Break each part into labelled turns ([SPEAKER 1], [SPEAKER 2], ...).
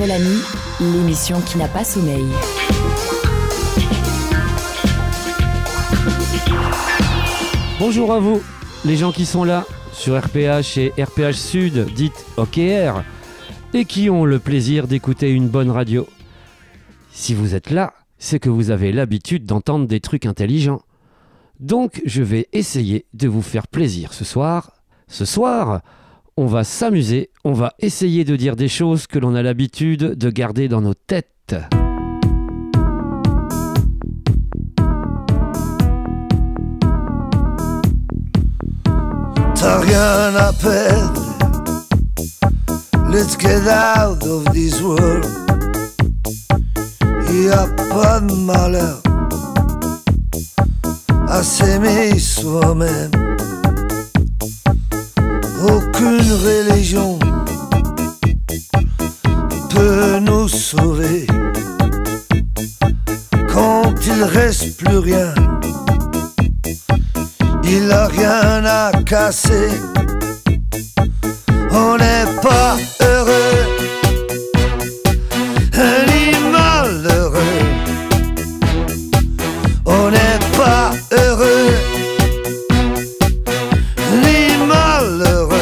[SPEAKER 1] Vivre la nuit, l'émission qui n'a pas sommeil.
[SPEAKER 2] Bonjour à vous, les gens qui sont là, sur RPH et RPH Sud, dite OKR, et qui ont le plaisir d'écouter une bonne radio. Si vous êtes là, c'est que vous avez l'habitude d'entendre des trucs intelligents. Donc, je vais essayer de vous faire plaisir ce soir. Ce soir, on va s'amuser, on va essayer de dire des choses que l'on a l'habitude de garder dans nos têtes.
[SPEAKER 3] T'as rien à perdre. Let's get out of this world. Y a pas de malheur à s'aimer soi-même. Aucune religion peut nous sauver. Quand il reste plus rien, il a rien à casser. On n'est pas heureux ni malheureux. On n'est pas heureux ni malheureux.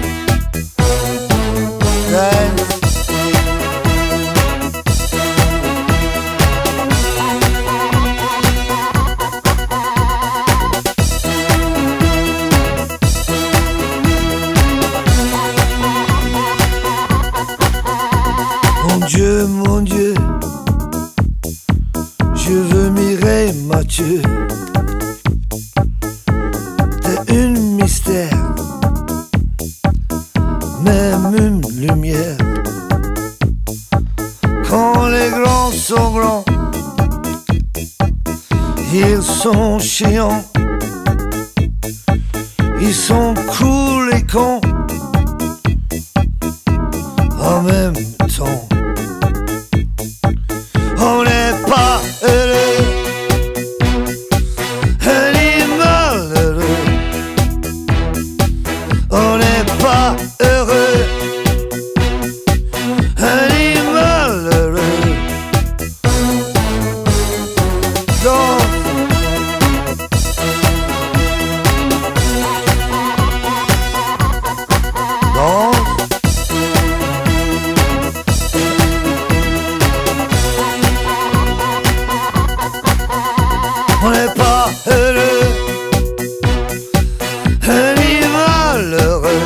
[SPEAKER 3] Mon Dieu, je veux Mireille Mathieu. T'es une mystère, même une lumière. Quand les grands sont grands, ils sont chiants. Ils sont cool et cons en même temps. On n'est pas heureux ni malheureux. On n'est pas heureux ni malheureux. Donc, on n'est pas heureux ni malheureux.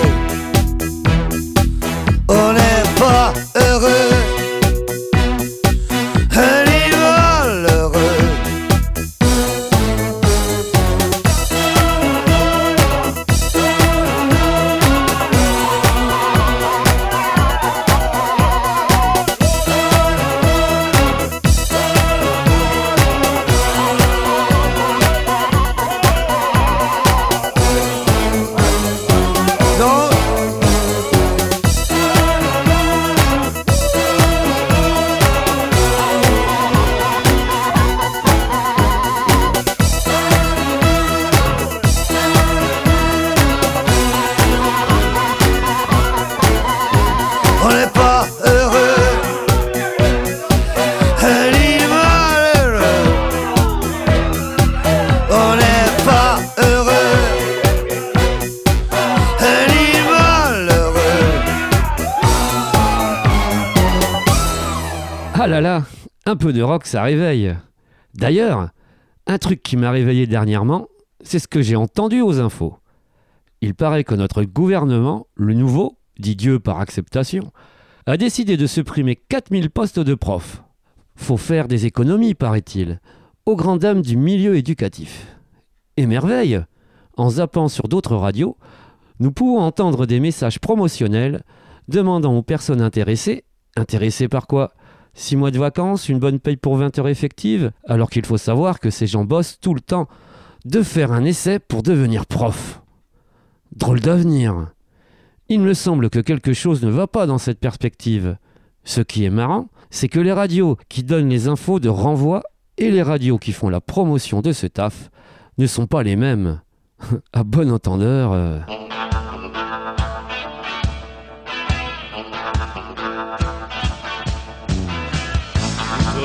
[SPEAKER 3] On n'est pas heureux ni malheureux. On n'est pas heureux ni malheureux. On n'est pas heureux ni malheureux.
[SPEAKER 2] Ah là là, un peu de rock, ça réveille. D'ailleurs, un truc qui m'a réveillé dernièrement, c'est ce que j'ai entendu aux infos. Il paraît que notre gouvernement, le nouveau, dit Dieu par acceptation, a décidé de supprimer 4000 postes de profs. Faut faire des économies, paraît-il, aux grandes dames du milieu éducatif. Et merveille, en zappant sur d'autres radios, nous pouvons entendre des messages promotionnels demandant aux personnes intéressées par quoi ? 6 mois de vacances, une bonne paye pour 20 heures effectives, alors qu'il faut savoir que ces gens bossent tout le temps, de faire un essai pour devenir prof. Drôle d'avenir. Il me semble que quelque chose ne va pas dans cette perspective. Ce qui est marrant, c'est que les radios qui donnent les infos de renvoi et les radios qui font la promotion de ce taf ne sont pas les mêmes. À bon entendeur...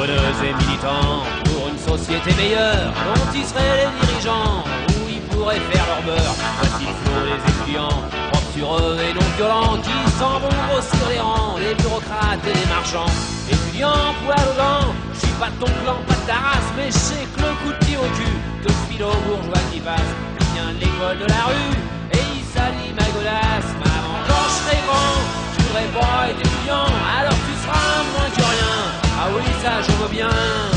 [SPEAKER 4] conneuses et militants pour une société meilleure dont ils seraient les dirigeants, où ils pourraient faire leur beurre. Voici le flot des étudiants, propres sur eux et non violents, qui s'en vont grossir les rangs, les bureaucrates et les marchands. Étudiants, poil aux dents, je suis pas de ton clan, pas de ta race, mais je sais que le coup de pied au cul de philo-bourgeois qui passe, il vient de l'école de la rue et il salit ma godasse. Maman, quand je serai grand, je voudrais pas être étudiant, alors tu seras moins que rien. Ah oui, ça je veux bien.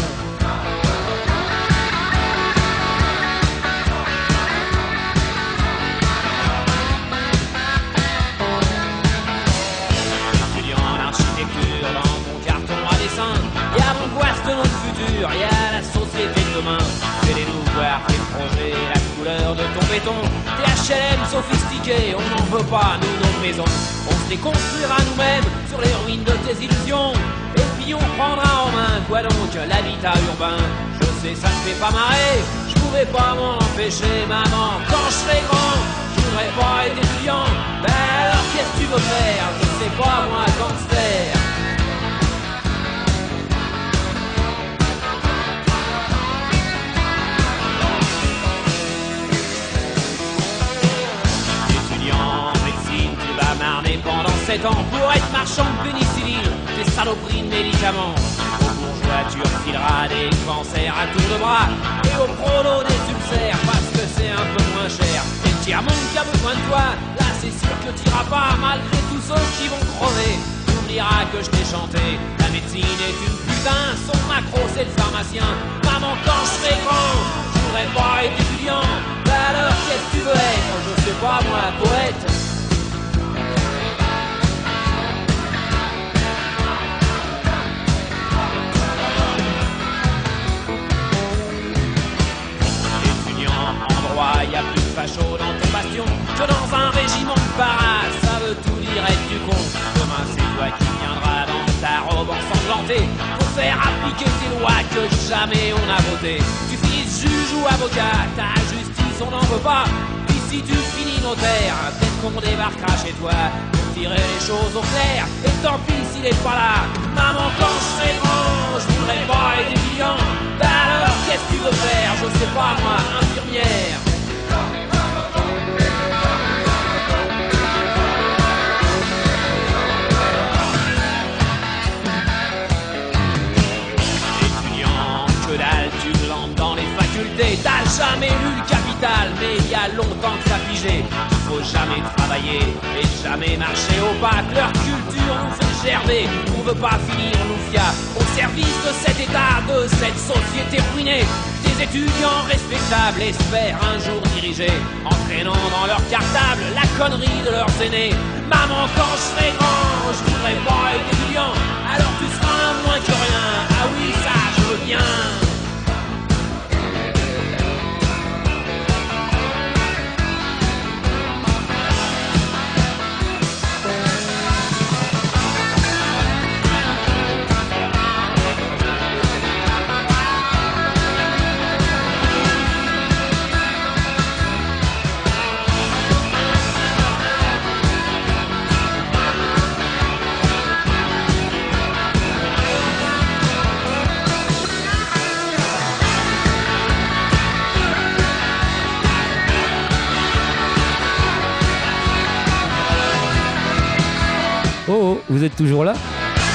[SPEAKER 4] Étudiant en architecture dans ton carton à dessin, y a l'angoisse de notre futur, y a la société de demain. Fais les nous voir tes projets, la couleur de ton béton, tes HLM sophistiqués, on n'en veut pas, nous, nos maisons. On se les construira nous-mêmes sur les ruines de tes illusions. Et puis on prendra en main, quoi donc, l'habitat urbain. Je sais, ça te fait pas marrer, je pouvais pas m'en empêcher, maman. Quand je serai grand, je voudrais pas être étudiant. Ben alors qu'est-ce que tu veux faire? Je sais pas, moi, gangster. Pendant 7 ans pour être marchand de pénicilline, des saloperies de médicaments. Aux bourgeois tu refileras des cancers à tour de bras, et aux prolos des ulcères parce que c'est un peu moins cher. Et le tiers-monde qui a besoin de toi, là c'est sûr que t'iras pas, malgré tous ceux qui vont crever. T'oublieras que je t'ai chanté, la médecine est une putain, son macro c'est le pharmacien. Maman, quand je serai grand, je voudrais pas être étudiant. Bah alors qu'est-ce que tu veux être? Je sais pas moi, poète. Y a plus de facho dans ton bastion que dans un régiment de paras. Ça veut tout dire être du con. Demain c'est toi qui viendras dans ta robe ensanglantée pour faire appliquer tes lois que jamais on a votées. Tu finis juge ou avocat, ta justice on n'en veut pas. Puis si tu finis notaire, peut-être qu'on débarquera chez toi pour tirer les choses au clair. Et tant pis s'il est pas là. Maman, quand je serai grand, je voudrais pas être étudiant. Bah alors qu'est-ce que tu veux faire? Je sais pas moi, infirmière. T'as jamais lu le Capital, mais il y a longtemps que ça figé. Il faut jamais travailler et jamais marcher au bac. Leur culture nous fait gerber, on veut pas finir nous fia au service de cet état, de cette société ruinée. Des étudiants respectables espèrent un jour diriger, entraînant dans leur cartable la connerie de leurs aînés. Maman, quand je serai grand, je voudrais pas être étudiant, alors tu seras moins que rien. Ah oui, ça je veux bien.
[SPEAKER 2] Oh, vous êtes toujours là?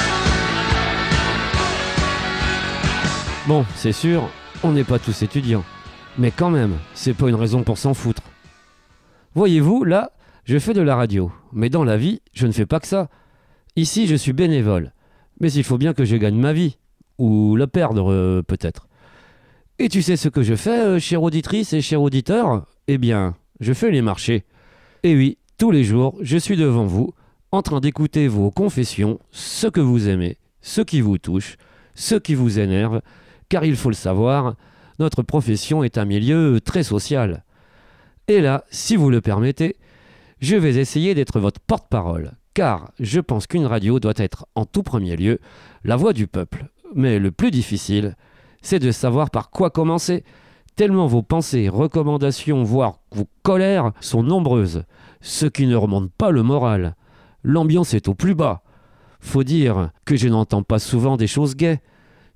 [SPEAKER 2] Bon, c'est sûr, on n'est pas tous étudiants. Mais quand même, c'est pas une raison pour s'en foutre. Voyez-vous, là, je fais de la radio. Mais dans la vie, je ne fais pas que ça. Ici, je suis bénévole. Mais il faut bien que je gagne ma vie. Ou la perdre, peut-être. Et tu sais ce que je fais, chère auditrice et cher auditeur? Eh bien, je fais les marchés. Et oui, tous les jours, je suis devant vous, en train d'écouter vos confessions, ce que vous aimez, ce qui vous touche, ce qui vous énerve, car il faut le savoir, notre profession est un milieu très social. Et là, si vous le permettez, je vais essayer d'être votre porte-parole, car je pense qu'une radio doit être en tout premier lieu la voix du peuple. Mais le plus difficile, c'est de savoir par quoi commencer, tellement vos pensées, recommandations, voire vos colères sont nombreuses, ce qui ne remonte pas le moral. L'ambiance est au plus bas. Faut dire que je n'entends pas souvent des choses gaies.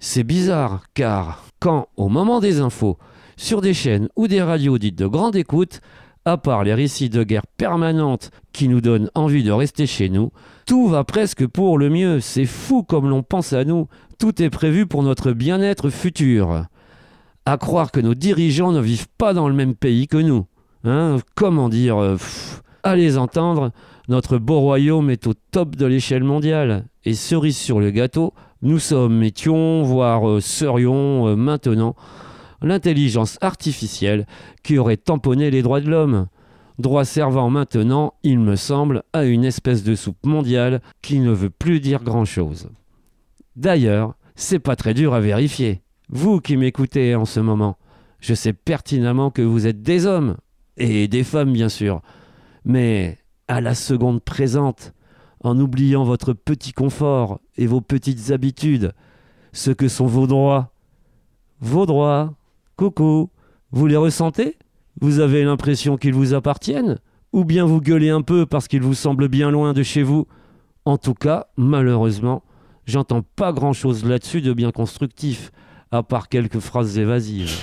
[SPEAKER 2] C'est bizarre, car quand, au moment des infos, sur des chaînes ou des radios dites de grande écoute, à part les récits de guerre permanente qui nous donnent envie de rester chez nous, tout va presque pour le mieux. C'est fou comme l'on pense à nous. Tout est prévu pour notre bien-être futur. À croire que nos dirigeants ne vivent pas dans le même pays que nous. Comment dire à les entendre, notre beau royaume est au top de l'échelle mondiale. Et cerise sur le gâteau, nous étions, voire serions maintenant l'intelligence artificielle qui aurait tamponné les droits de l'homme. Droit servant maintenant, il me semble, à une espèce de soupe mondiale qui ne veut plus dire grand-chose. D'ailleurs, c'est pas très dur à vérifier. Vous qui m'écoutez en ce moment, je sais pertinemment que vous êtes des hommes, et des femmes bien sûr, mais à la seconde présente, en oubliant votre petit confort et vos petites habitudes, ce que sont vos droits. Vos droits, coucou, vous les ressentez ? Vous avez l'impression qu'ils vous appartiennent ? Ou bien vous gueulez un peu parce qu'ils vous semblent bien loin de chez vous ? En tout cas, malheureusement, j'entends pas grand-chose là-dessus de bien constructif, à part quelques phrases évasives.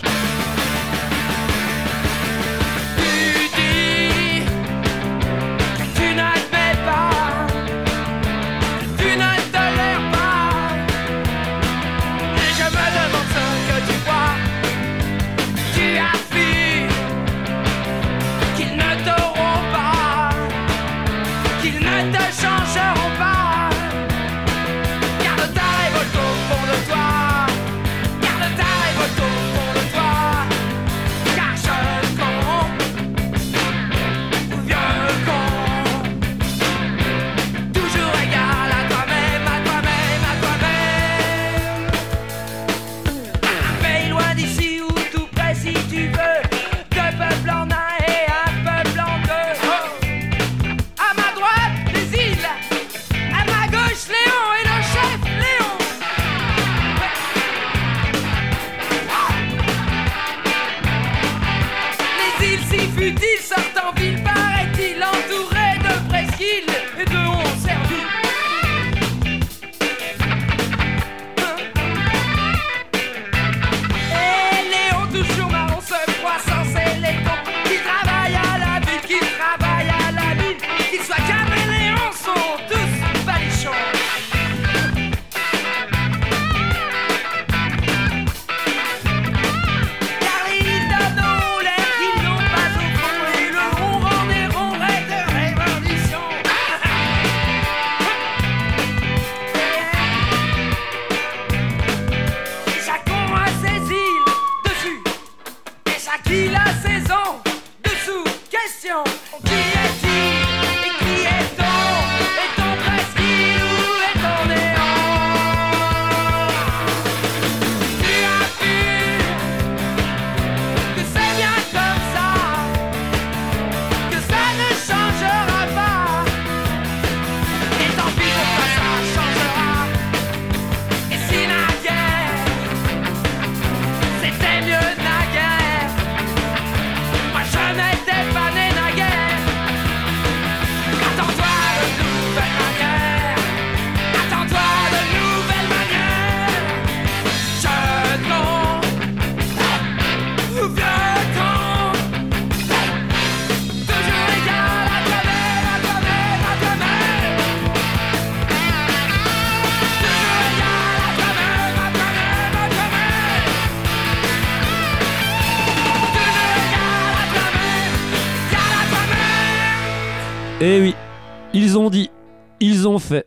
[SPEAKER 2] Eh oui, ils ont dit, ils ont fait.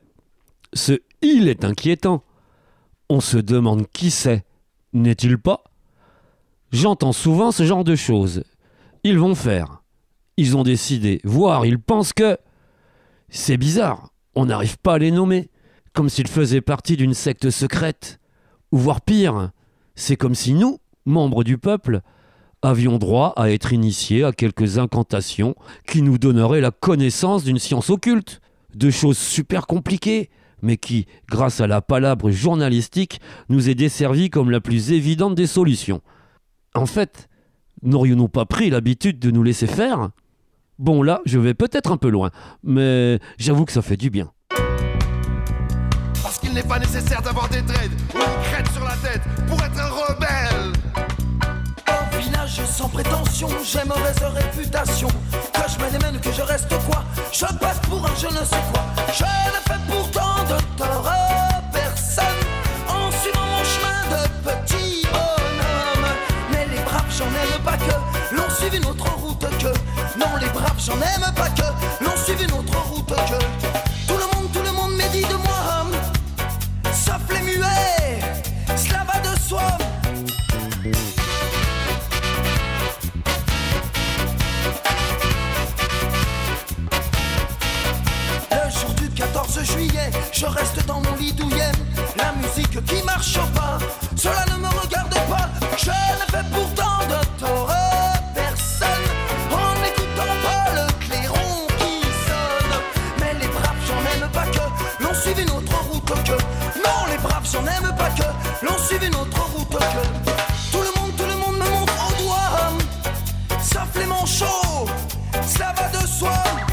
[SPEAKER 2] Ce « il » est inquiétant. On se demande qui c'est, n'est-il pas ? J'entends souvent ce genre de choses. Ils vont faire. Ils ont décidé, voire ils pensent que... C'est bizarre, on n'arrive pas à les nommer. Comme s'ils faisaient partie d'une secte secrète. Ou voire pire, c'est comme si nous, membres du peuple, avions droit à être initiés à quelques incantations qui nous donneraient la connaissance d'une science occulte, de choses super compliquées, mais qui, grâce à la palabre journalistique, nous est desservie comme la plus évidente des solutions. En fait, n'aurions-nous pas pris l'habitude de nous laisser faire ? Bon là, je vais peut-être un peu loin, mais j'avoue que ça fait du bien.
[SPEAKER 5] Parce qu'il n'est pas nécessaire d'avoir des dreads ou une crête sur la tête j'ai mauvaise réputation. Que je me démène, que je reste quoi. Je passe pour un je ne sais quoi. Je ne fais pourtant de tort à personne en suivant mon chemin de petit bonhomme. Mais les braves, j'en aime pas que l'on suive une autre route que. Non, les braves, j'en aime pas que l'on suive une autre route que. Tout le monde médit de moi, sauf les muets, cela va de soi. Le jour du 14 juillet, je reste dans mon lit douillet. La musique qui marche au pas, cela ne me regarde pas. Je ne fais pourtant de tort à personne en n'écoutant pas le clairon qui sonne. Mais les braves, j'en aime pas que l'on suive une autre route que. Non, les braves, j'en aime pas que l'on suive une autre route que. Tout le monde me montre au doigt, sauf les manchots, cela va de soi.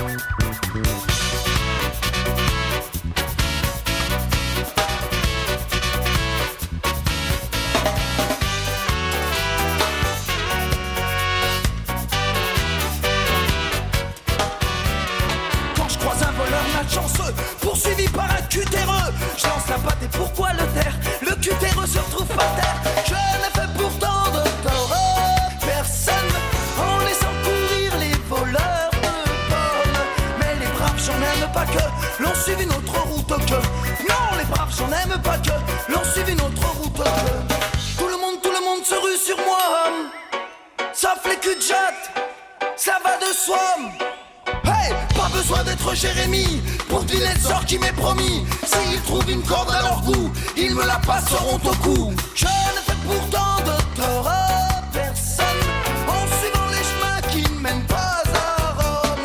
[SPEAKER 5] Chanceux, poursuivi par un cutéreux. Je lance la patte et pourquoi le taire? Le cutéreux se retrouve par terre. Je ne fais pourtant de tort à personne en laissant courir les voleurs de pommes. Mais les braves, j'en aime pas que l'on suive une autre route que. Non, les braves, j'en aime pas que l'on suive une autre route que. Tout le monde se rue sur moi, sauf les culs de jatte, ça va de soi. Hey, pas besoin d'être Jérémie pour deviner le sort qui m'est promis. S'ils trouvent une corde à leur goût, ils me la passeront au cou. Je ne fais pourtant de tort à personne en suivant les chemins qui ne mènent pas à Rome.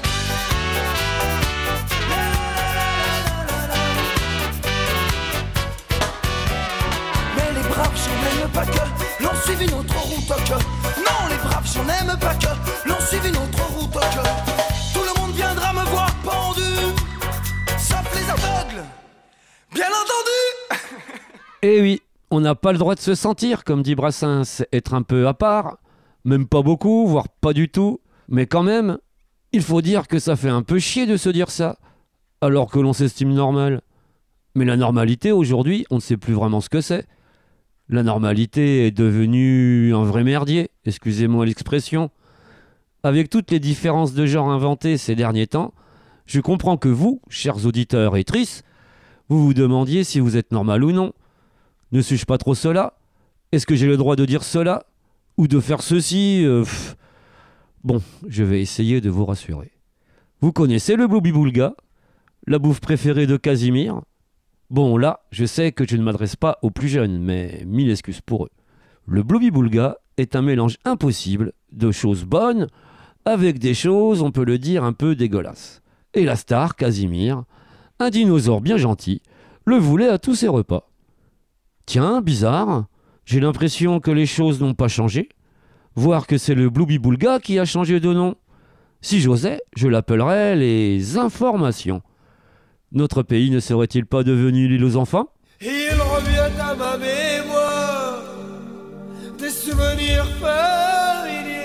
[SPEAKER 5] Mais les braves, j'en aime pas que l'on suive une autre route que. Non, les braves, j'en aime pas que l'on suive une autre route que. Viendra me voir pendu, sauf les aveugles, bien entendu.
[SPEAKER 2] Eh oui, on n'a pas le droit de se sentir, comme dit Brassens, être un peu à part, même pas beaucoup, voire pas du tout, mais quand même, il faut dire que ça fait un peu chier de se dire ça, alors que l'on s'estime normal. Mais la normalité, aujourd'hui, on ne sait plus vraiment ce que c'est. La normalité est devenue un vrai merdier, excusez-moi l'expression. Avec toutes les différences de genre inventées ces derniers temps, je comprends que vous, chers auditeurs et trices, vous vous demandiez si vous êtes normal ou non. Ne suis-je pas trop cela? Est-ce que j'ai le droit de dire cela? Ou de faire ceci? Bon, je vais essayer de vous rassurer. Vous connaissez le Blooby-Boulga? La bouffe préférée de Casimir? Bon, là, je sais que je ne m'adresse pas aux plus jeunes, mais 1000 excuses pour eux. Le Blooby-Boulga est un mélange impossible de choses bonnes avec des choses, on peut le dire, un peu dégueulasses. Et la star, Casimir, un dinosaure bien gentil, le voulait à tous ses repas. Tiens, bizarre, j'ai l'impression que les choses n'ont pas changé, voire que c'est le Blooby-Boulga qui a changé de nom. Si j'osais, je l'appellerais les informations. Notre pays ne serait-il pas devenu l'île aux enfants?
[SPEAKER 3] Il revient à ma mémoire des souvenirs familiers.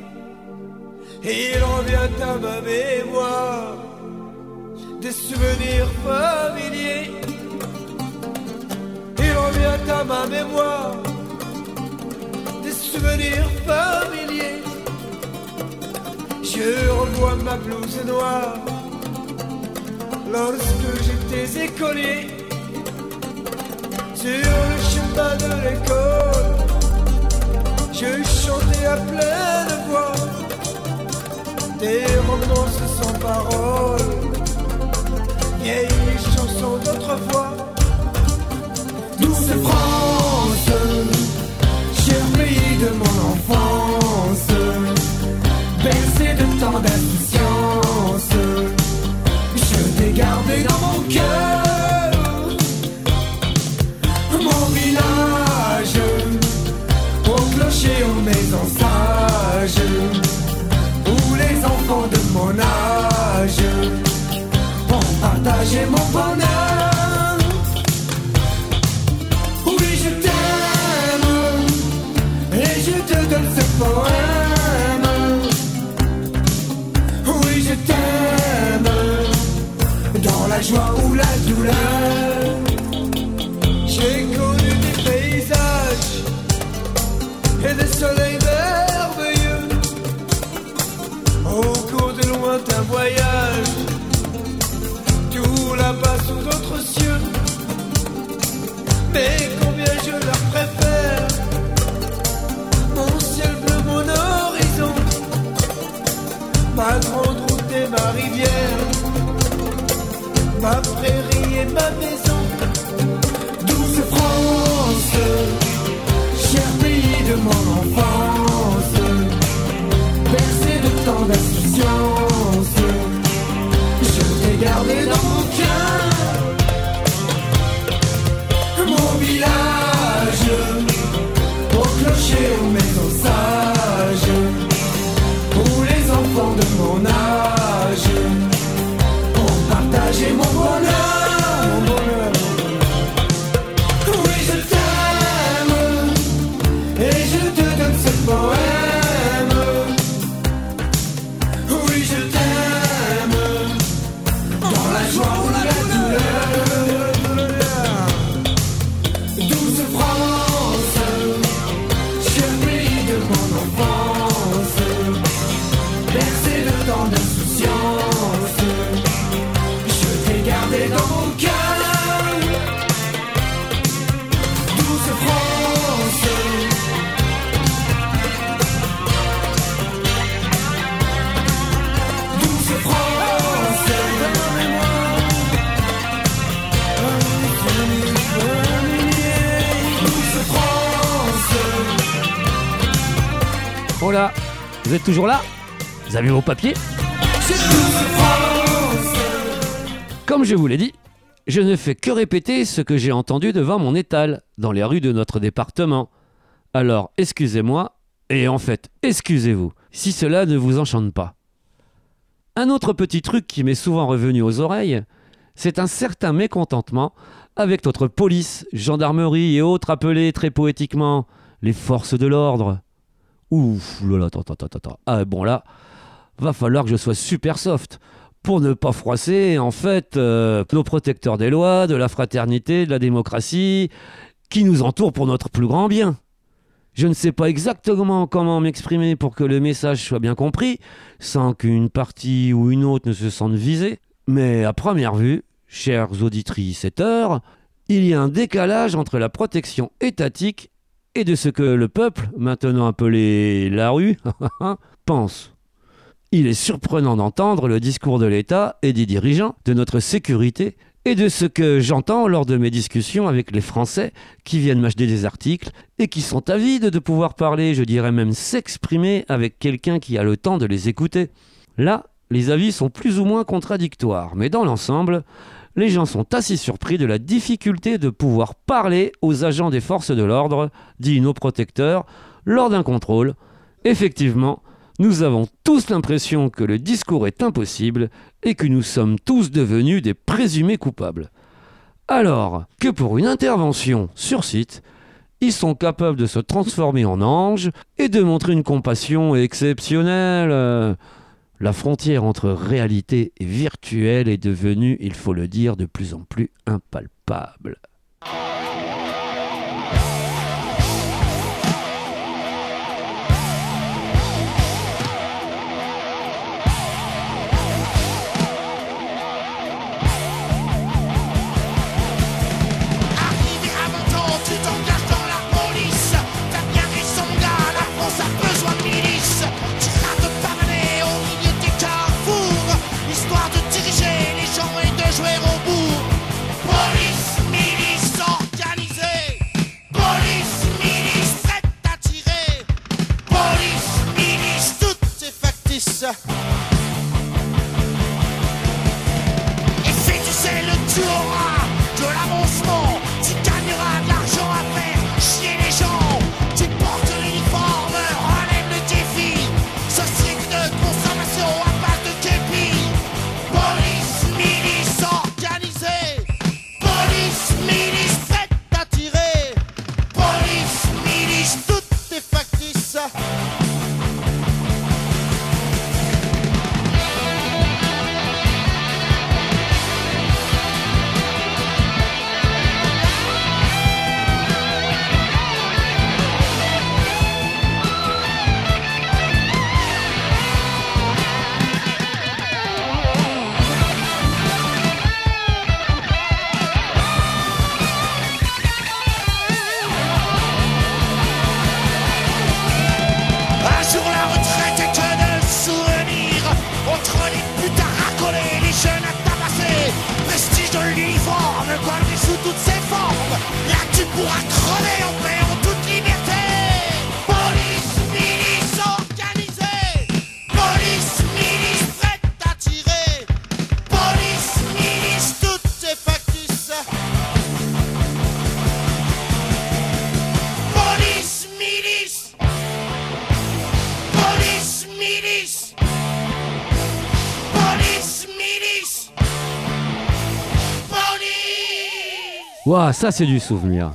[SPEAKER 3] Il revient à ma mémoire des souvenirs familiers. Il revient à ma mémoire des souvenirs familiers. Je revois ma blouse noire lorsque j'étais écolier. Sur le chemin de l'école, je chantais à pleine voix des romances sans parole, vieilles chansons d'autrefois. Douce France, cher pays de mon enfance, bercé de tant d'insouciance, je t'ai gardé dans mon cœur. Mon village, au clocher, aux maisons sages, où les enfants de mon âge ont partagé mon bonheur. Oui, je
[SPEAKER 2] Oh là, vous êtes toujours là? Vous avez vos papiers? Comme je vous l'ai dit, je ne fais que répéter ce que j'ai entendu devant mon étal, dans les rues de notre département. Alors, excusez-moi, et en fait, excusez-vous, si cela ne vous enchante pas. Un autre petit truc qui m'est souvent revenu aux oreilles, c'est un certain mécontentement avec notre police, gendarmerie et autres appelés très poétiquement les forces de l'ordre. Ouf, là, attends. Ah bon là, va falloir que je sois super soft pour ne pas froisser, en fait, nos protecteurs des lois, de la fraternité, de la démocratie, qui nous entourent pour notre plus grand bien. Je ne sais pas exactement comment m'exprimer pour que le message soit bien compris, sans qu'une partie ou une autre ne se sente visée, mais à première vue, chères auditrices et auditeurs, il y a un décalage entre la protection étatique et de ce que le peuple, maintenant appelé la rue, pense. Il est surprenant d'entendre le discours de l'État et des dirigeants de notre sécurité et de ce que j'entends lors de mes discussions avec les Français qui viennent m'acheter des articles et qui sont avides de pouvoir parler, je dirais même s'exprimer avec quelqu'un qui a le temps de les écouter. Là, les avis sont plus ou moins contradictoires, mais dans l'ensemble, les gens sont assez surpris de la difficulté de pouvoir parler aux agents des forces de l'ordre, dits nos protecteurs, lors d'un contrôle. Effectivement, nous avons tous l'impression que le discours est impossible et que nous sommes tous devenus des présumés coupables. Alors que pour une intervention sur site, ils sont capables de se transformer en anges et de montrer une compassion exceptionnelle. La frontière entre réalité et virtuel est devenue, il faut le dire, de plus en plus impalpable.
[SPEAKER 5] Et si tu sais le tu auras de l'avancement, tu gagneras de l'argent à faire chier les gens. Tu portes l'uniforme, relève le défi. Société de consommation à base de képi. Police, milice organisée. Police, milice prête à tirer. Police, milice, tout est factice. Sous toutes ses formes, là tu pourras crever en paix en toute liberté. Police, milice organisée. Police, milice prête à tirer. Police, milice, toutes ces factices. Police, milice. Police, milice. Police, milice.
[SPEAKER 2] Ouah, ça c'est du souvenir.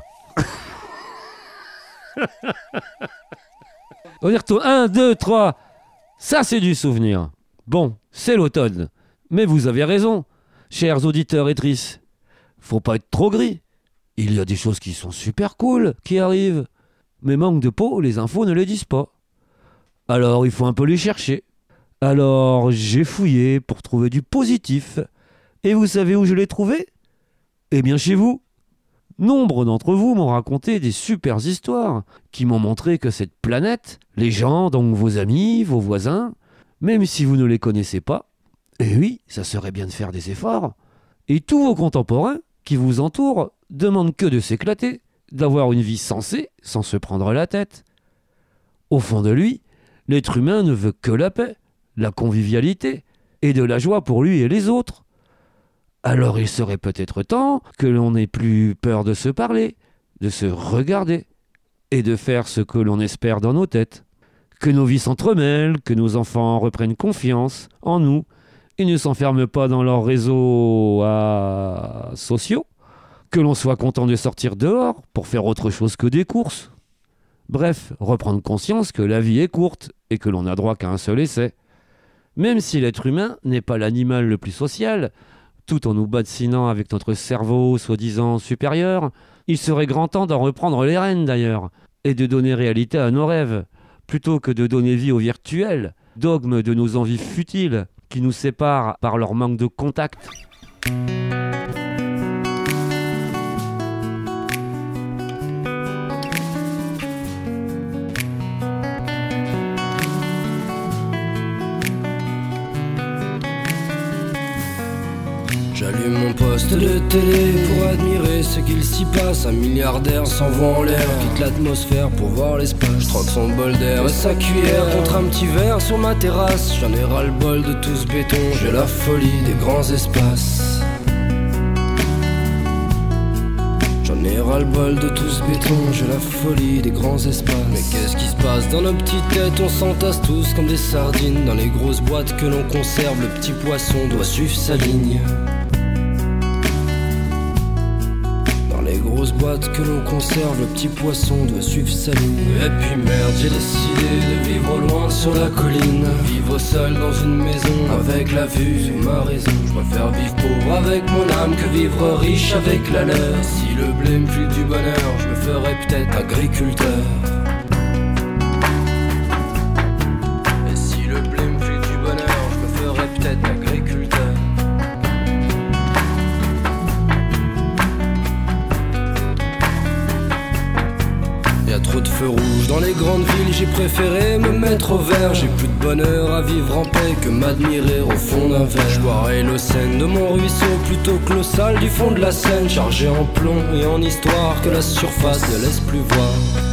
[SPEAKER 2] On y retourne. 1, 2, 3. Ça c'est du souvenir. Bon, c'est l'automne. Mais vous avez raison, chers auditeurs et auditrices. Faut pas être trop gris. Il y a des choses qui sont super cool qui arrivent. Mais manque de peau, les infos ne les disent pas. Alors il faut un peu les chercher. Alors j'ai fouillé pour trouver du positif. Et vous savez où je l'ai trouvé? Eh bien chez vous. Nombre d'entre vous m'ont raconté des super histoires qui m'ont montré que cette planète, les gens, donc vos amis, vos voisins, même si vous ne les connaissez pas, eh oui, ça serait bien de faire des efforts. Et tous vos contemporains qui vous entourent demandent que de s'éclater, d'avoir une vie sensée sans se prendre la tête. Au fond de lui, L'être humain ne veut que la paix, la convivialité et de la joie pour lui et les autres. Alors il serait peut-être temps que l'on n'ait plus peur de se parler, de se regarder et de faire ce que l'on espère dans nos têtes. Que nos vies s'entremêlent, que nos enfants reprennent confiance en nous et ne s'enferment pas dans leurs réseaux sociaux. Que l'on soit content de sortir dehors pour faire autre chose que des courses. Bref, reprendre conscience que la vie est courte et que l'on n'a droit qu'à un seul essai. Même si l'être humain n'est pas l'animal le plus social, tout en nous badinant avec notre cerveau soi-disant supérieur, il serait grand temps d'en reprendre les rênes d'ailleurs, et de donner réalité à nos rêves, plutôt que de donner vie au virtuel, dogme de nos envies futiles qui nous séparent par leur manque de contact.
[SPEAKER 6] J'allume mon poste de télé pour admirer ce qu'il s'y passe. Un milliardaire s'envoie en l'air, quitte l'atmosphère pour voir l'espace. Je troque son bol d'air et sa cuillère contre un petit verre sur ma terrasse. J'en ai ras le bol de tout ce béton, j'ai la folie des grands espaces. J'en ai ras le bol de tout ce béton, j'ai la folie des grands espaces. Mais qu'est-ce qui se passe dans nos petites têtes? On s'entasse tous comme des sardines dans les grosses boîtes que l'on conserve. Le petit poisson doit suivre sa ligne. Les grosses boîtes que l'on conserve, le petit poisson doit suivre sa ligne. Et puis merde, j'ai décidé de vivre loin sur la colline. Vivre seul dans une maison avec la vue sur ma raison. Je préfère vivre pauvre avec mon âme que vivre riche avec la leur. Si le blé me file du bonheur, je me ferais peut-être agriculteur. Et si le blé me file du bonheur, je me ferais peut-être agriculteur. Trop de feux rouges dans les grandes villes, j'ai préféré me mettre au vert. J'ai plus de bonheur à vivre en paix que m'admirer au fond d'un verre. Je boirai l'eau saine de mon ruisseau plutôt que l'eau sale du fond de la Seine, chargé en plomb et en histoire que la surface ne laisse plus voir.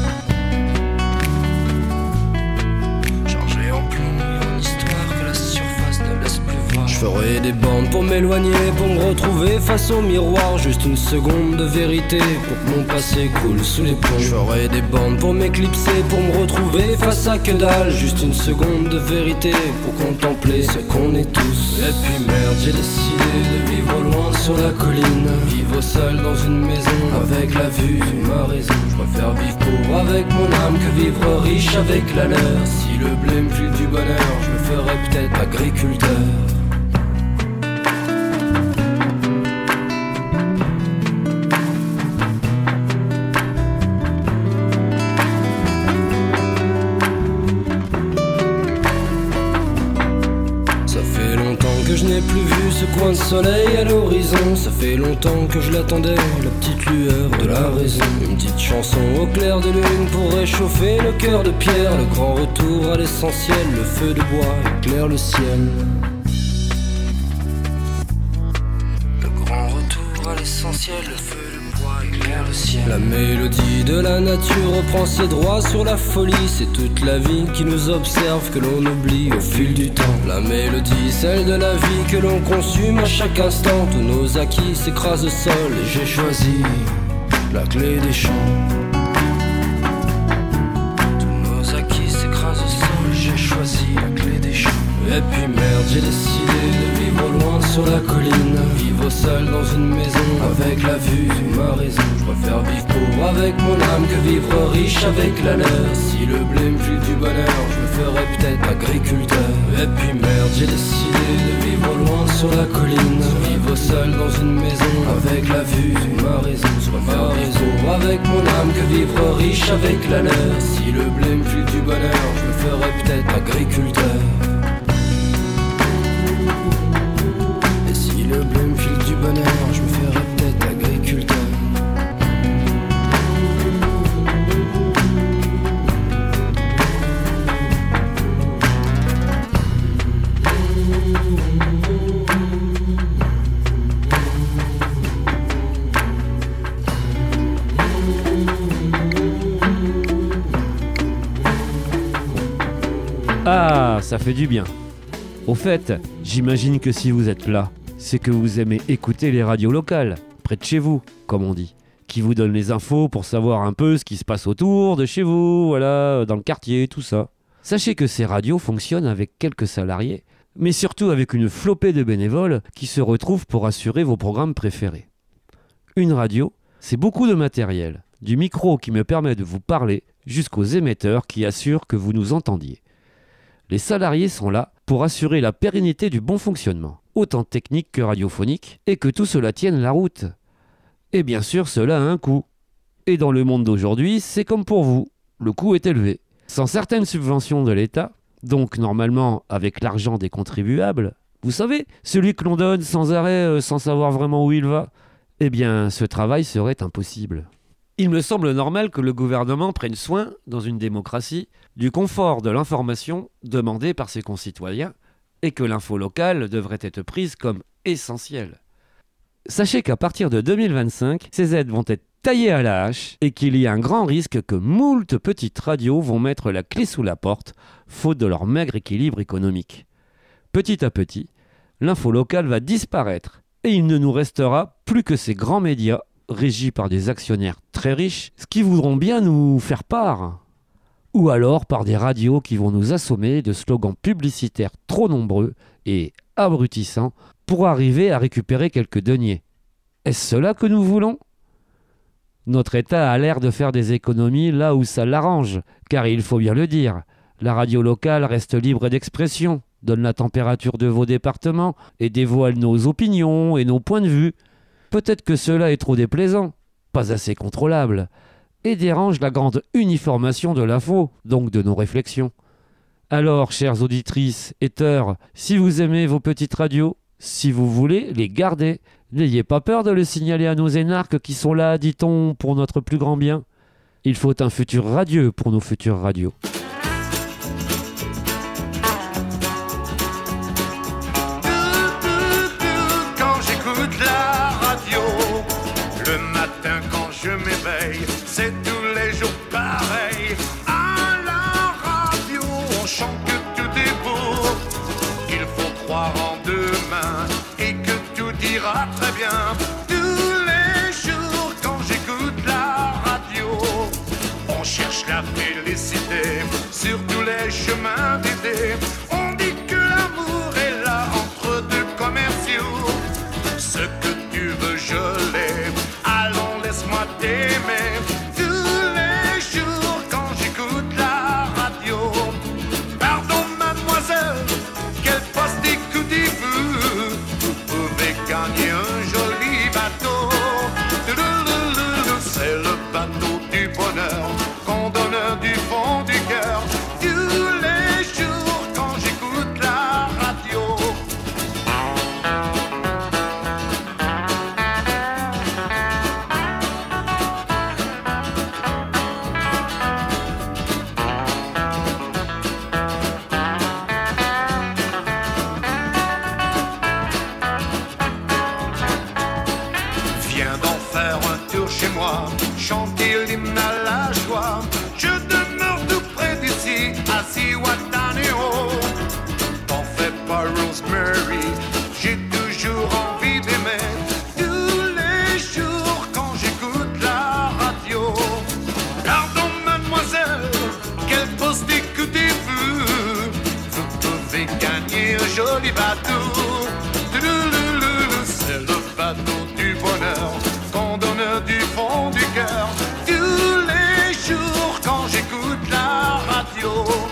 [SPEAKER 6] Chargé en plomb et en histoire que la surface ne laisse plus voir. Je ferai des bandes pour m'éloigner, pour me retrouver face au miroir. Juste une seconde de vérité pour que mon passé coule sous les ponts. Je ferai des bandes pour m'éclipser, pour me retrouver face à que dalle. Juste une seconde de vérité pour contempler ce qu'on est tous. Et puis merde, j'ai décidé de vivre loin sur la colline. Vivre seul dans une maison avec la vue sur ma raison. Je préfère vivre pauvre avec mon âme que vivre riche avec la leur. Si le blé me file du bonheur, je me ferais peut-être agriculteur. Je n'ai plus vu ce coin de soleil à l'horizon. Ça fait longtemps que je l'attendais, la petite lueur de la raison. Une petite chanson au clair de lune pour réchauffer le cœur de pierre. Le grand retour à l'essentiel, le feu de bois éclaire le ciel. Le grand retour à l'essentiel, le feu de bois éclaire le ciel. La mélodie de la nature reprend ses droits sur la folie. C'est toute la vie qui nous observe, que l'on oublie au fil du temps. La mélodie, celle de la vie que l'on consume à chaque instant. Tous nos acquis s'écrasent au sol et j'ai choisi la clé des champs. Tous nos acquis s'écrasent au sol et j'ai choisi la clé des champs. Et puis merde, j'ai décidé de vivre loin sur la colline. Vivre seul dans une maison avec la vue sur ma raison. Je préfère vivre pauvre avec mon âme que vivre riche avec la leur. Si le blé me file du bonheur, je me ferais peut-être agriculteur. Et puis merde, j'ai décidé de vivre loin sur la colline. Vivre seul dans une maison avec la vue sur ma raison. Je préfère vivre pauvre avec mon âme que vivre riche avec la leur. Si le blé me file du bonheur, je me ferais peut-être agriculteur. Le blé me file du bonheur, je me ferais peut-être agriculteur.
[SPEAKER 2] Ah, ça fait du bien. Au fait, j'imagine que si vous êtes là, c'est que vous aimez écouter les radios locales, près de chez vous, comme on dit, qui vous donnent les infos pour savoir un peu ce qui se passe autour de chez vous, voilà, dans le quartier, tout ça. Sachez que ces radios fonctionnent avec quelques salariés, mais surtout avec une flopée de bénévoles qui se retrouvent pour assurer vos programmes préférés. Une radio, c'est beaucoup de matériel, du micro qui me permet de vous parler jusqu'aux émetteurs qui assurent que vous nous entendiez. Les salariés sont là pour assurer la pérennité du bon fonctionnement, autant technique que radiophonique, et que tout cela tienne la route. Et bien sûr, cela a un coût. Et dans le monde d'aujourd'hui, c'est comme pour vous, le coût est élevé. Sans certaines subventions de l'État, donc normalement avec l'argent des contribuables, vous savez, celui que l'on donne sans arrêt, sans savoir vraiment où il va, eh bien ce travail serait impossible. Il me semble normal que le gouvernement prenne soin, dans une démocratie, du confort de l'information demandée par ses concitoyens et que l'info locale devrait être prise comme essentielle. Sachez qu'à partir de 2025, ces aides vont être taillées à la hache et qu'il y a un grand risque que moult petites radios vont mettre la clé sous la porte, faute de leur maigre équilibre économique. Petit à petit, l'info locale va disparaître et il ne nous restera plus que ces grands médias régis par des actionnaires très riches, qui voudront bien nous faire part. Ou alors par des radios qui vont nous assommer de slogans publicitaires trop nombreux et abrutissants pour arriver à récupérer quelques deniers. Est-ce cela que nous voulons ? Notre État a l'air de faire des économies là où ça l'arrange, car il faut bien le dire, la radio locale reste libre d'expression, donne la température de vos départements et dévoile nos opinions et nos points de vue. Peut-être que cela est trop déplaisant, pas assez contrôlable, et dérange la grande uniformation de l'info, donc de nos réflexions. Alors, chères auditrices, auditeurs, si vous aimez vos petites radios, si vous voulez les garder, n'ayez pas peur de le signaler à nos énarques qui sont là, dit-on, pour notre plus grand bien. Il faut un futur radieux pour nos futures radios.
[SPEAKER 7] Je m'éveille, c'est tous les jours pareil. À la radio, on chante que tout est beau, qu'il faut croire en demain et que tout ira très bien. Tous les jours, quand j'écoute la radio, on cherche la félicité sur tous les chemins d'été. On dit que l'amour est là entre deux commerciaux. Ce que tu veux, je l'ai. Allons, laisse-moi t'aimer. Tous les jours quand j'écoute la radio. Pardon mademoiselle, quel poste écoutez-vous? Vous pouvez gagner un joli bateau. C'est le bateau du bonheur qu'on donne du fond du cœur. Tous les jours quand j'écoute la radio. Chez moi, chanter l'hymne à la joie. Je demeure tout près d'ici, assis Wataneo. T'en fais pas Rosemary, j'ai toujours envie d'aimer. Tous les jours quand j'écoute la radio. Pardon mademoiselle, quel poste écoutez-vous? Vous pouvez gagner un joli bateau. C'est le bateau du bonheur qu'on donne du fond du cœur. Tous les jours quand j'écoute la radio.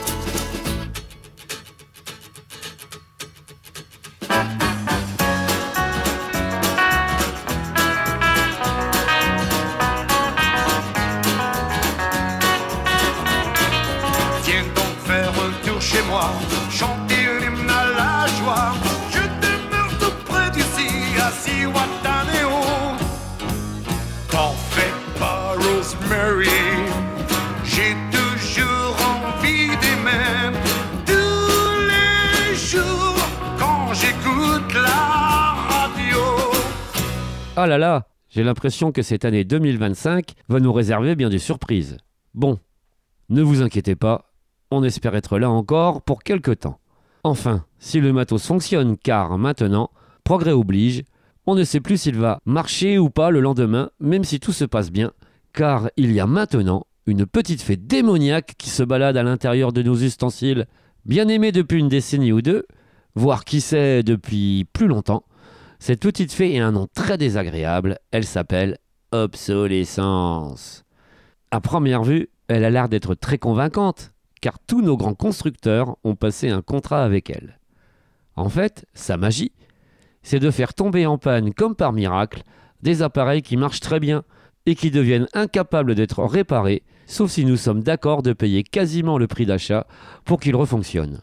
[SPEAKER 7] Viens donc faire un tour chez moi, chanter l'hymne à la joie. Je demeure tout près d'ici, assis Wataneo. T'en fais pas Rosemary, j'ai toujours envie d'aimer. Tous les jours quand j'écoute la radio.
[SPEAKER 2] Ah là là, j'ai l'impression que cette année 2025 va nous réserver bien des surprises. Bon, ne vous inquiétez pas, on espère être là encore pour quelque temps. Enfin, si le matos fonctionne, car maintenant, progrès oblige, on ne sait plus s'il va marcher ou pas le lendemain, même si tout se passe bien, car il y a maintenant une petite fée démoniaque qui se balade à l'intérieur de nos ustensiles, bien aimée depuis une décennie ou deux, voire qui sait depuis plus longtemps. Cette petite fée a un nom très désagréable, elle s'appelle obsolescence. À première vue, elle a l'air d'être très convaincante, car tous nos grands constructeurs ont passé un contrat avec elle. En fait, sa magie, c'est de faire tomber en panne, comme par miracle, des appareils qui marchent très bien et qui deviennent incapables d'être réparés, sauf si nous sommes d'accord de payer quasiment le prix d'achat pour qu'ils refonctionnent.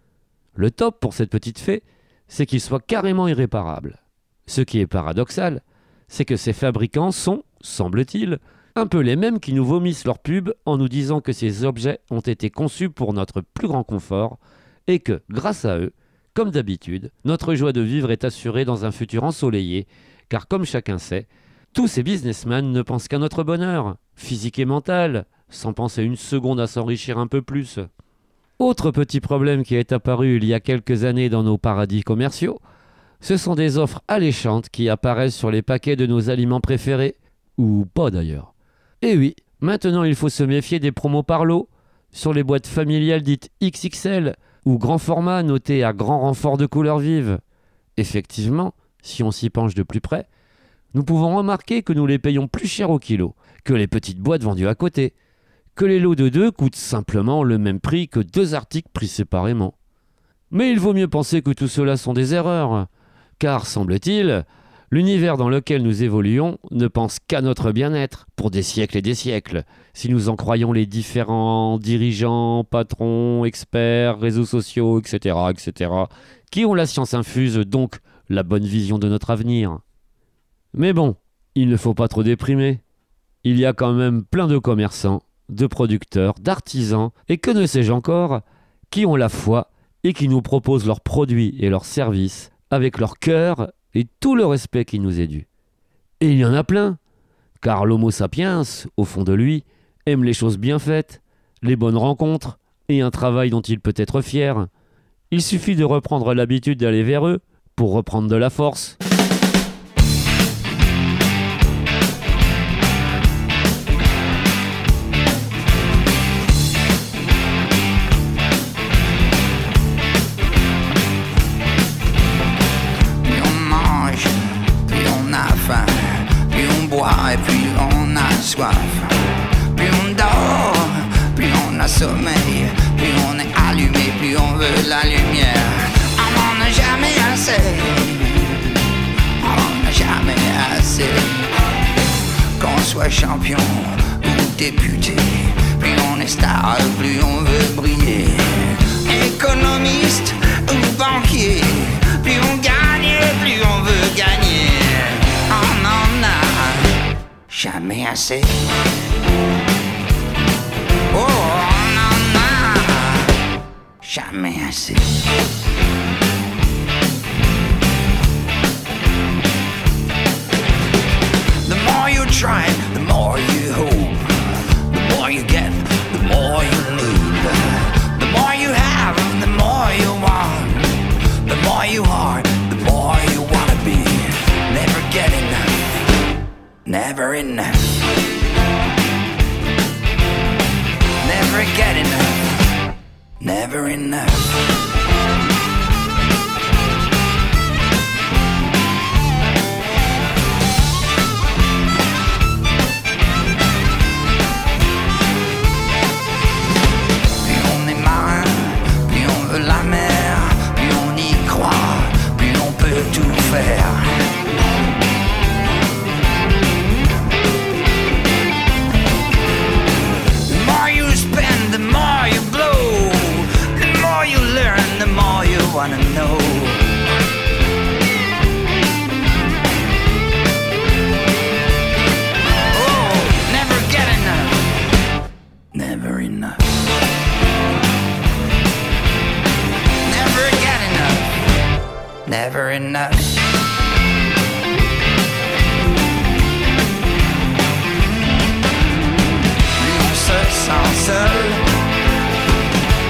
[SPEAKER 2] Le top pour cette petite fée, c'est qu'il soit carrément irréparable. Ce qui est paradoxal, c'est que ces fabricants sont, semble-t-il, un peu les mêmes qui nous vomissent leur pub en nous disant que ces objets ont été conçus pour notre plus grand confort et que, grâce à eux, comme d'habitude, notre joie de vivre est assurée dans un futur ensoleillé, car comme chacun sait, tous ces businessmen ne pensent qu'à notre bonheur, physique et mental, sans penser une seconde à s'enrichir un peu plus. Autre petit problème qui est apparu il y a quelques années dans nos paradis commerciaux, ce sont des offres alléchantes qui apparaissent sur les paquets de nos aliments préférés, ou pas d'ailleurs. Et oui, maintenant il faut se méfier des promos par lot, sur les boîtes familiales dites XXL, ou grand format noté à grand renfort de couleurs vives. Effectivement, si on s'y penche de plus près, nous pouvons remarquer que nous les payons plus cher au kilo que les petites boîtes vendues à côté, que les lots de 2 coûtent simplement le même prix que 2 articles pris séparément. Mais il vaut mieux penser que tout cela sont des erreurs, car, semble-t-il, l'univers dans lequel nous évoluons ne pense qu'à notre bien-être pour des siècles et des siècles, si nous en croyons les différents dirigeants, patrons, experts, réseaux sociaux, etc., qui ont la science infuse, donc la bonne vision de notre avenir. Mais bon, il ne faut pas trop déprimer. Il y a quand même plein de commerçants, de producteurs, d'artisans, et que ne sais-je encore, qui ont la foi et qui nous proposent leurs produits et leurs services avec leur cœur et tout le respect qui nous est dû. Et il y en a plein, car l'homo sapiens, au fond de lui, aime les choses bien faites, les bonnes rencontres et un travail dont il peut être fier. Il suffit de reprendre l'habitude d'aller vers eux pour reprendre de la force.
[SPEAKER 8] Et plus on a soif, plus on dort, plus on a sommeil, plus on est allumé, plus on veut la lumière. On n'en a jamais assez, on n'en a jamais assez. Qu'on soit champion ou député, plus on est star, plus on veut briller. Économiste ou banquier, plus on gagne, plus on veut gagner. On n'en a jamais assez. Oh, on n'en a jamais assez. The more you try, the more you hope. The more you get, the more you need. The more you have, the more you want. The more you are, the more you wanna be. Never get enough. Never enough. Never get enough. Never enough. La mer, plus on y croit, plus on peut tout faire. The more you spend, the more you blow. The more you learn, the more you wanna know. Oh, never get enough. Never enough. Never enough. Plus on se sent seul,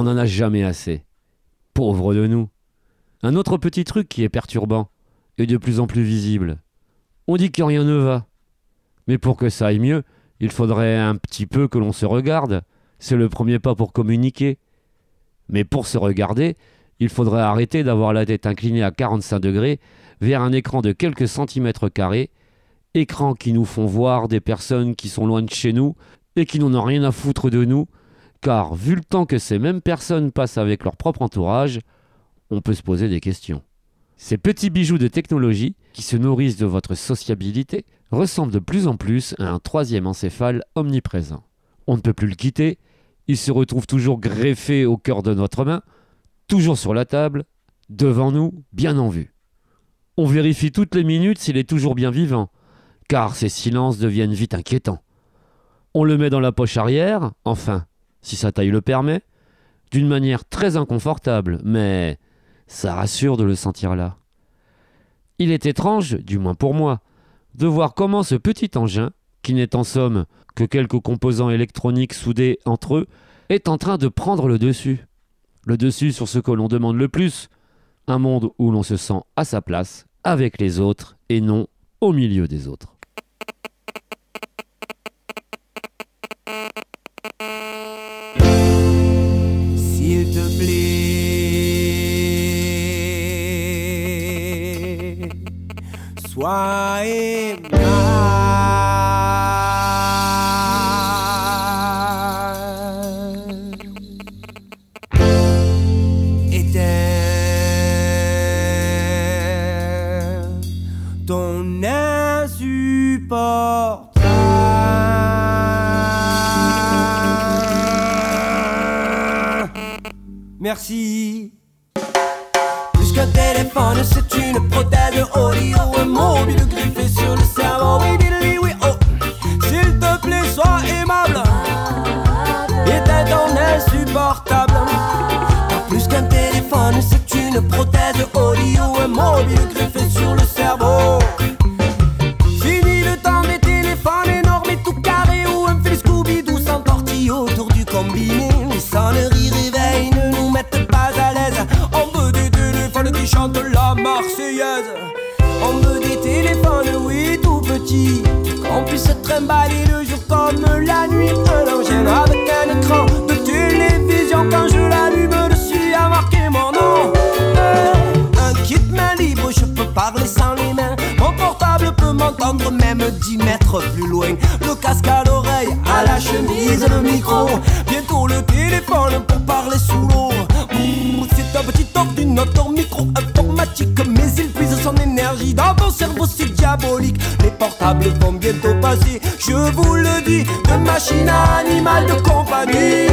[SPEAKER 2] On n'en a jamais assez. Pauvre de nous. Un autre petit truc qui est perturbant et de plus en plus visible. On dit que rien ne va. Mais pour que ça aille mieux, il faudrait un petit peu que l'on se regarde. C'est le premier pas pour communiquer. Mais pour se regarder, il faudrait arrêter d'avoir la tête inclinée à 45 degrés vers un écran de quelques centimètres carrés, écran qui nous font voir des personnes qui sont loin de chez nous et qui n'en ont rien à foutre de nous, car vu le temps que ces mêmes personnes passent avec leur propre entourage, on peut se poser des questions. Ces petits bijoux de technologie qui se nourrissent de votre sociabilité ressemblent de plus en plus à un troisième encéphale omniprésent. On ne peut plus le quitter, il se retrouve toujours greffé au cœur de notre main, toujours sur la table, devant nous, bien en vue. On vérifie toutes les minutes s'il est toujours bien vivant, car ces silences deviennent vite inquiétants. On le met dans la poche arrière, enfin, si sa taille le permet, d'une manière très inconfortable, mais ça rassure de le sentir là. Il est étrange, du moins pour moi, de voir comment ce petit engin, qui n'est en somme que quelques composants électroniques soudés entre eux, est en train de prendre le dessus. Le dessus sur ce que l'on demande le plus, un monde où l'on se sent à sa place, avec les autres, et non au milieu des autres.
[SPEAKER 3] S'il te plaît, sois aimable. Ton insupportable. Merci. Plus qu'un téléphone, c'est une prothèse audio, un mobile griffé sur le cerveau. Oui, diddly, oui, oh. S'il te plaît, sois aimable. Éteins ton insupportable. Plus qu'un téléphone, c'est une prothèse audio, un mobile griffé sur le cerveau. Fini le temps des téléphones énormes et tout carré, ou un fil Scooby-Doo sans tortille autour du combiné. Les sonneries réveillent ne nous mettent pas à l'aise. On veut des téléphones qui chantent la Marseillaise. On veut des téléphones, oui, tout petits, qu'on puisse trimballer le jour comme la nuit. Un engin avec un écran de télévision, quand je l'allume dessus a marqué mon nom. Un kit main libre, je peux parler sans les mains. Mon portable peut m'entendre même 10 mètres plus loin. Le casque à l'oreille, à la chemise, le micro. Bientôt le téléphone pour parler sous l'eau. C'est un petit ordinateur micro-informatique, mais il puise son énergie dans ton cerveau, c'est diabolique. Les portables vont bientôt passer, je vous le dis, de machine à animal de compagnie.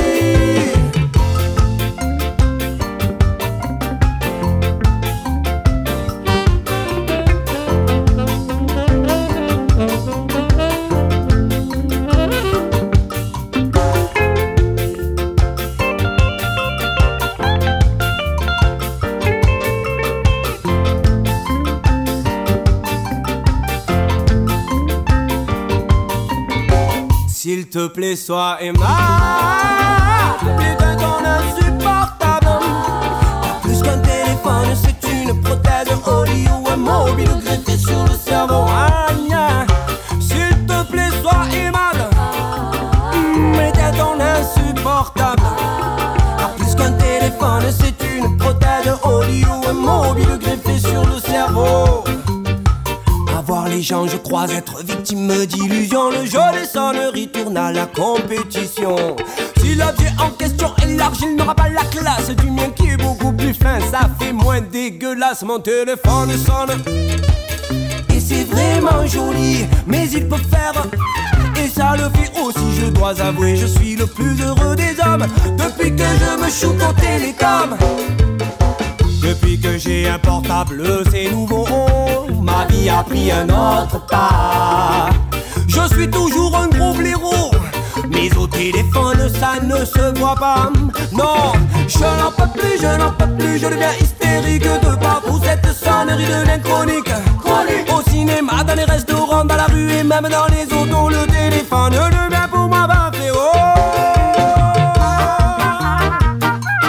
[SPEAKER 3] S'il te plaît, sois aimable. Éteins ton insupportable. Plus qu'un téléphone, c'est une prothèse audio, un mobile greffé sur le cerveau. S'il te plaît, sois aimable. Éteins ton insupportable. Plus qu'un téléphone, c'est une prothèse audio, un mobile greffé sur le cerveau. Voir les gens, je crois être victime d'illusions. Le jeu des sonneries tourne à la compétition. Si l'objet en question est large, il n'aura pas la classe du mien qui est beaucoup plus fin. Ça fait moins dégueulasse, mon téléphone sonne. Et c'est vraiment joli, mais il peut faire. Et ça le fait aussi, je dois avouer, je suis le plus heureux des hommes depuis que je me shoot au télécom. Depuis que j'ai un portable, c'est nouveau, ma vie a pris un autre pas. Je suis toujours un gros blaireau, mais au téléphone ça ne se voit pas. Non, je n'en peux plus, je deviens hystérique de partout cette sonnerie de l'inchronique. Au cinéma, dans les restaurants, dans la rue et même dans les autos, le téléphone devient pour moi un fléau.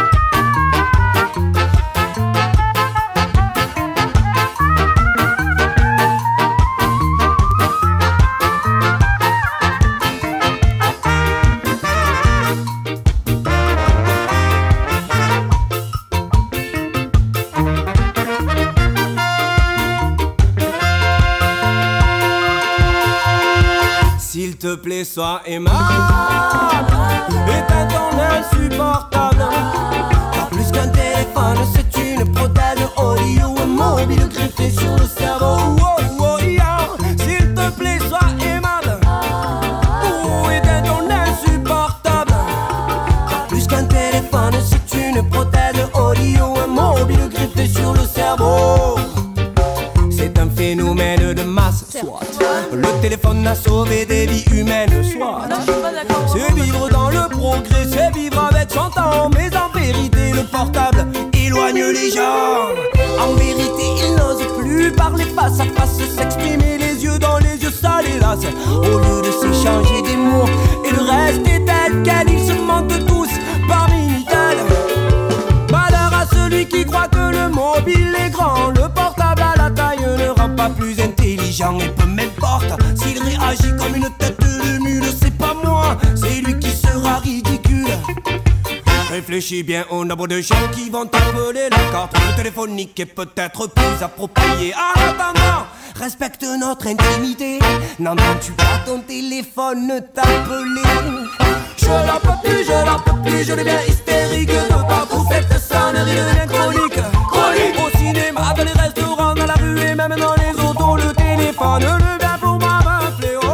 [SPEAKER 3] te plaît, sois aimable. Éteins ton insupportable. Car plus qu'un téléphone, c'est une prothèse audio mobile greffée sur le cerveau. Oh, oh, yeah. S'il te plaît, sois aimable. Oh, éteins ton insupportable. Car plus qu'un téléphone, c'est une prothèse audio mobile greffée sur le cerveau. C'est un phénomène de masse, soit. Le téléphone a sauvé des vies humaines, soit. C'est vivre dans le progrès, c'est vivre avec son temps. Mais en vérité, le portable éloigne les gens. En vérité, ils n'osent plus parler face à face, s'exprimer les yeux dans les yeux, ça les lasse. Au lieu de s'échanger des mots et de rester tel quel, ils se mentent tous par minitel. Malheur à celui qui croit que le mobile est grand. Le portable à la taille ne rend pas plus intelligent. Et peu m'importe s'il réagit comme une tête de mule. C'est pas moi, c'est lui qui sera ridicule. Réfléchis bien au nombre de gens qui vont t'envoler la carte téléphonique est peut-être plus approprié. En attendant, respecte notre intimité. N'entends-tu pas ton téléphone t'appeler? Je n'en peux plus, je deviens hystérique. De partout cette sonnerie devient chronique. Au cinéma, dans les restaurants, dans la rue et même dans les autos, le téléphone ne vient pour moi m'appeler. Oh.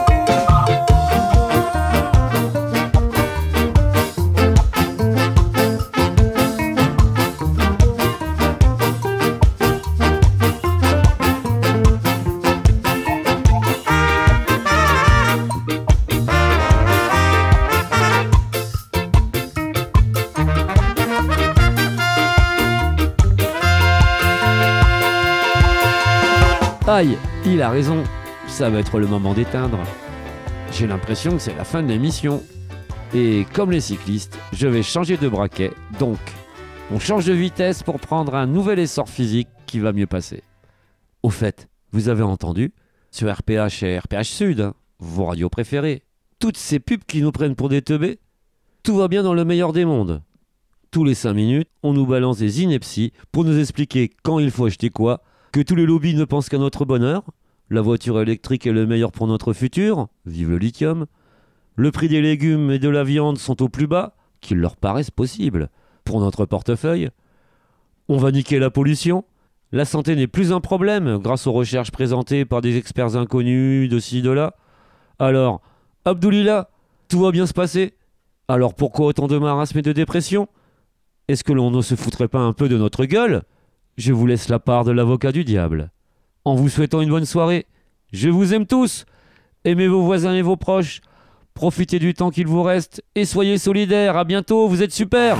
[SPEAKER 2] Aïe, il a raison, ça va être le moment d'éteindre. J'ai l'impression que c'est la fin de l'émission. Et comme les cyclistes, je vais changer de braquet, donc on change de vitesse pour prendre un nouvel essor physique qui va mieux passer. Au fait, vous avez entendu, sur RPH et RPH Sud, hein, vos radios préférées, toutes ces pubs qui nous prennent pour des teubés, tout va bien dans le meilleur des mondes. Tous les 5 minutes, on nous balance des inepties pour nous expliquer quand il faut acheter quoi, que tous les lobbies ne pensent qu'à notre bonheur, la voiture électrique est le meilleur pour notre futur, vive le lithium, le prix des légumes et de la viande sont au plus bas, qu'il leur paraisse possible, pour notre portefeuille. On va niquer la pollution, la santé n'est plus un problème grâce aux recherches présentées par des experts inconnus de ci, de là. Alors, Abdoulillah, tout va bien se passer. Alors pourquoi autant de marasme et de dépression? Est-ce que l'on ne se foutrait pas un peu de notre gueule? Je vous laisse la part de l'avocat du diable. En vous souhaitant une bonne soirée, je vous aime tous. Aimez vos voisins et vos proches. Profitez du temps qu'il vous reste et soyez solidaires. À bientôt, vous êtes super.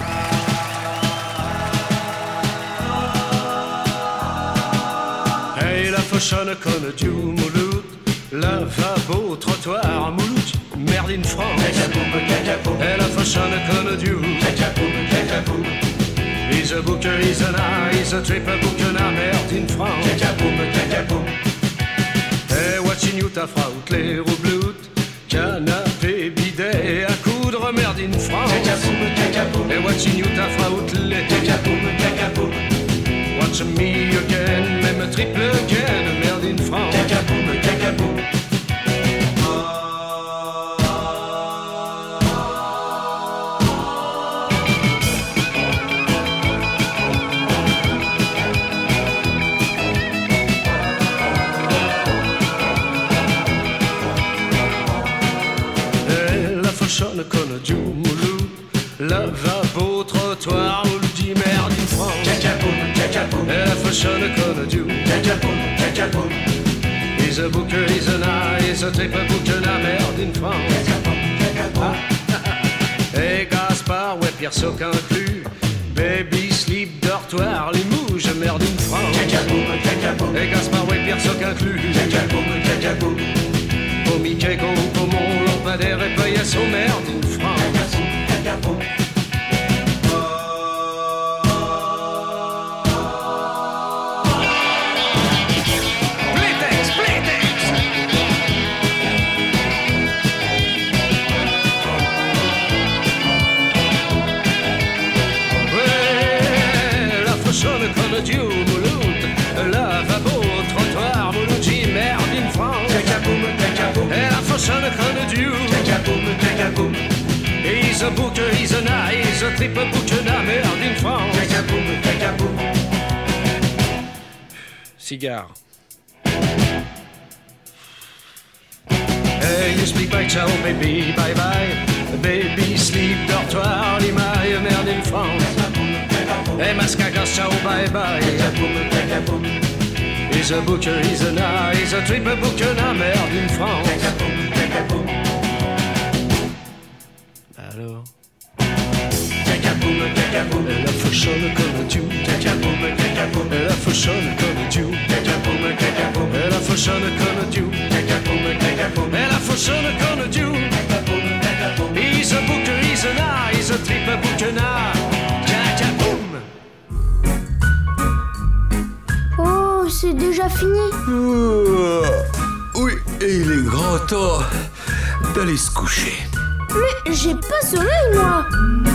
[SPEAKER 9] Hey, la fauchonne conne du Mouloud, lavabo, trottoir, Mouloud, merde in France. Hey, la fauchonne conne du He's a booker, he's an eye, he's a tripper booker, na merde in France. Hey, watching you ta fraut, les roublout, canapé, bidet, à coudre, merde in France. Hey, watching you ta fraut, les watch me again, même triple again, merde in France. Fauchonne conne du Mouloud, lavabo, trottoir, Mouloudi, merde in France. Et la fauchonne conne du He's a booker, he's an eye, he's a tripper booker, na merde in France. Et Gaspard, ouais, Pierre Soc inclus, baby, slip, dortoir, les mouches, merde in France. Et Gaspard, ouais, Pierre Soc inclus, au Mickey, Pomon, lampadaire et paillasse aux merdes in France. Dieu, Mouloud, lavabo, trottoir, Mouloudji, merde in France. Et la fauche fauchonne conne du Cacaboum. He's a booker, he's a na, he's a triple booker na, merde in France. Cacaboum. Cigare. Hey, you speak by ciao baby, bye bye. Baby sleep, dortoir, limaille, merde in France. Hey, mascagas, ciao bye bye. He's a booker, he's a na, he's a triple booker na, merde in France. Alors elle a fauchonne comme Dieu. Elle a fauchonne comme Dieu. Elle a fauchonne comme Dieu. Elle a fauchonne comme Dieu. He's a booker, he's a na, he's a triple booker na. Cacaboum.
[SPEAKER 10] Oh, c'est déjà fini.
[SPEAKER 11] Oui, et il est grand temps d'aller se coucher.
[SPEAKER 10] Mais j'ai pas sommeil, moi.